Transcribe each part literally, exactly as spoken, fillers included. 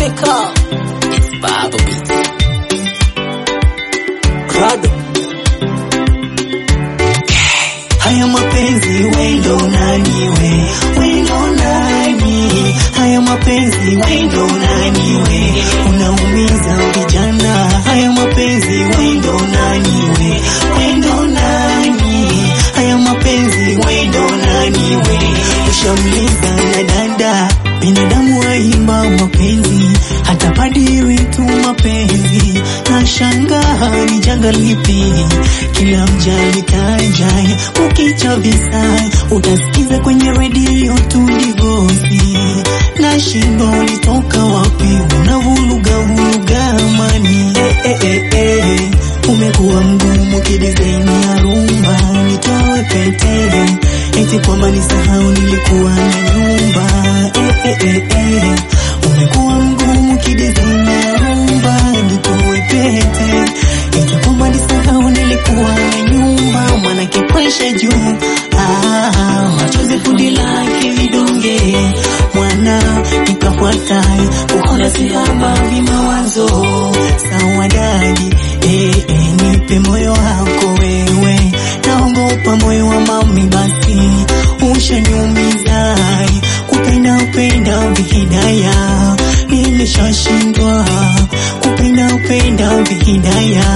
Africa. It's Baba Beats. Crowd. Haya mapenzi wendo nani we, wendo nani. Haya mapenzi wendo nani we, unaumiza vijana. Haya mapenzi wendo nani we, wendo nani. Haya mapenzi wendo nani we, ushamliza na dada. Binadamu waimba mapenzi, hata padiri tu mapenzi. Na shangaa ni janga lipi, kila mjali kajai. Ukicha visa, utasikiza kwenye radio tu divosi. Na shindo ulitoka wapi, unavuluga vuluga amani. Eh eh eh eh, umekuwa mgumu kidizaini ya rumba. Nitoe pete, eti kwamba nisahau nilikuwa na nyumba. Eh eh eh, umekuwa mgumu kidizaini ya rumba. Nitoe pete, eti kwamba nisahau nilikuwa na nyumba. Mwanake presha juu, ah, machozi fundi lake vidonge. Mwana nikafuata, ukola sihaba vimawazo. Sawa dadi, eh eh, nipe moyo wako wewe. Naongopa moyo wa mami basi, ushaniumiza. Kupenda upenda vihidaya, nimeshashindwa. Kupenda upenda vihidaya,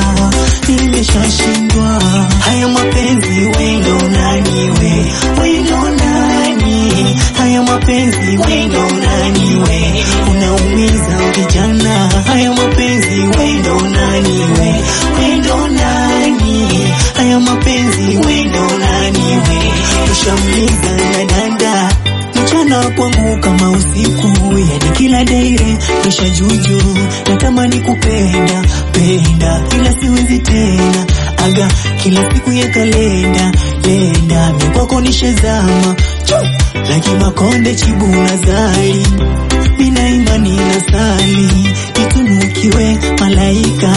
nimeshashindwa. Haya mapenzi wendo nani we, wendo nani. Haya mapenzi wendo nani we, unaumiza vijana. Haya mapenzi wendo nani we, wendo nani. Haya mapenzi wendo nani we, ushamliza na dada. Mchana kwangu kama usiku, yani kila daire presha juju. Natamani kupenda, penda, ila siwezi tena. Aga kila siku ya kalenda, lenda mikwako nishazama. Laki makonde chibu na zali, mina imani na sali. Nitunukiwe malaika,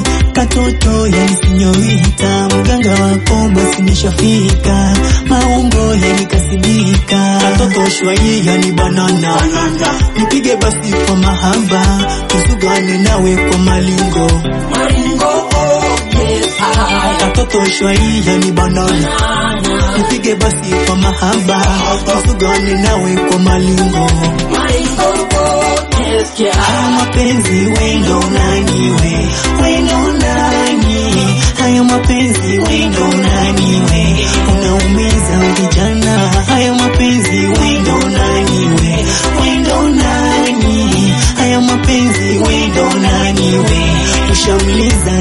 katoto yani sinyorita. Mganga wako basi nishafika, maungo yani kasibika. Katoto shwai yani banana, nipige basi kwa mahaba. Tusugane nawe kwa malingo, Maringo, oh yes I. katoto shwai yani banana, nipige basi kwa mahaba. Tusugane nawe kwa malingo, Maringo, oh yes yeah. haya mapenzi wendo nani we, wendo nani. Haya mapenzi wendo nani we, unaumiza vijana. Haya mapenzi wendo nani we, wendo nani. Haya mapenzi wendo nani we, ushamliza